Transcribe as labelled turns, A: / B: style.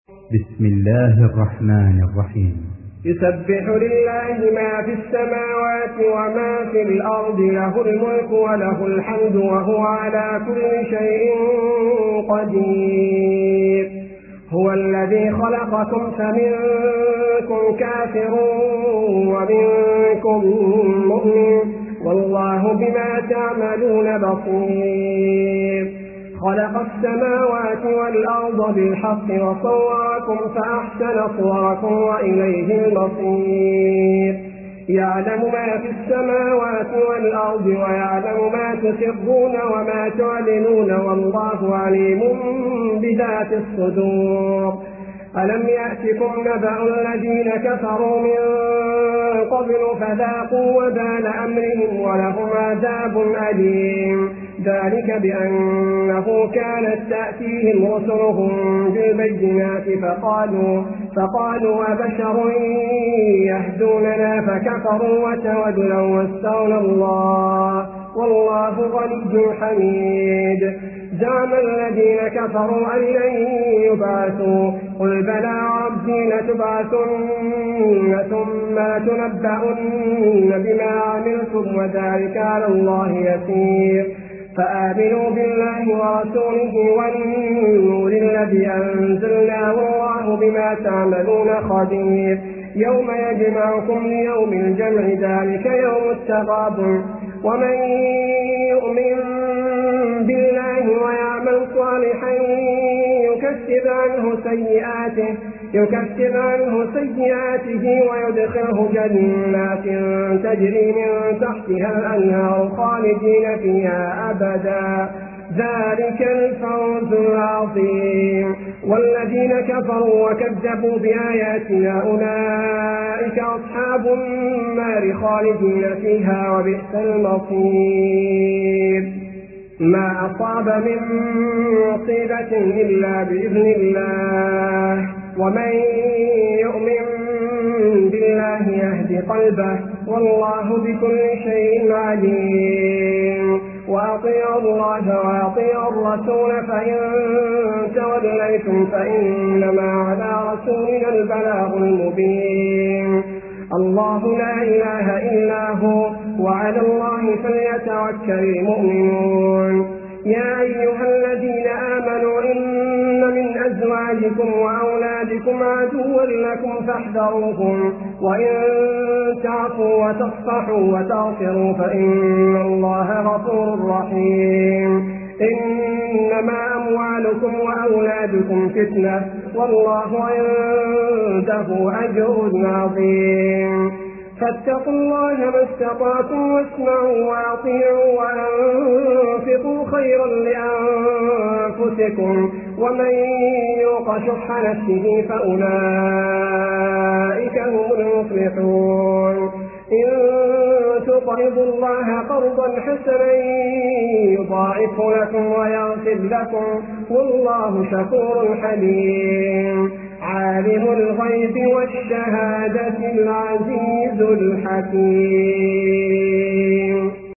A: بسم الله الرحمن الرحيم.
B: يسبح لله ما في السماوات وما في الأرض، له الملك وله الحمد وهو على كل شيء قدير. هو الذي خلقكم فمنكم كافر ومنكم مؤمن، والله بما تعملون بصير. خلق السماوات والأرض بالحق وصوركم فأحسن صوركم وإليه المصير. يعلم ما في السماوات والأرض ويعلم ما تسرون وما تعلنون، والله عليم بذات الصدور. ألم يأتكم نبأ الذين كفروا من قبل فذاقوا وبال أمرهم ولهم عذاب أليم. ذلك بأنه كانت تأتيهم رسلهم بالبينات فقالوا أبشر يهدوننا فكفروا وتولوا واستغنى الله والله غني حميد. زعم الذين كفروا أن لن يبعثوا، قل بلى ربي لتبعثن ثم لتنبؤن بما عملتم وذلك على الله يسير. فآمنوا بالله ورسوله والنور الذي أنزلنا والله بما تعملون خبير. يوم يجمعكم ليوم الجمع ذلك يوم التغابن. ومن يؤمن بالله ويعمل صالحا يكفر عنه سيئاته ويدخله جنات تجري من تحتها الأنهار خالدين فيها أبدا، ذلك الفوز العظيم. والذين كفروا وكذبوا بآياتنا أولئك أصحاب النار خالدين فيها وبئس المصير. ما أصاب من مصيبة إلا بإذن الله، ومن يؤمن بالله يهد قلبه والله بكل شيء عليم. وأطيعوا الله وأطيعوا الرسول فإن توليتم فإنما على رسولنا البلاغ المبين. الله لا إله إلا هو وعلى الله فليتوكل المؤمنون. يا أيها الذين آمنوا إن من أزواجكم وأولادكم عدوا لكم فاحذروهم، وإن تعفوا وتصفحوا وتغفروا فإن الله غفور رحيم. إنما أموالكم وأولادكم فتنة والله عنده أجر عظيم. فاتقوا الله ما استطعتم واسمعوا وأطيعوا وأنفقوا خيرا لأنفسكم، ومن يوق شح نفسه فأولئك هم المفلحون. إن تقرضوا الله قرضا حسنا يضاعف لكم ويغفر لكم والله شكور حليم. عالم الغيب والشهادة العزيز الحكيم.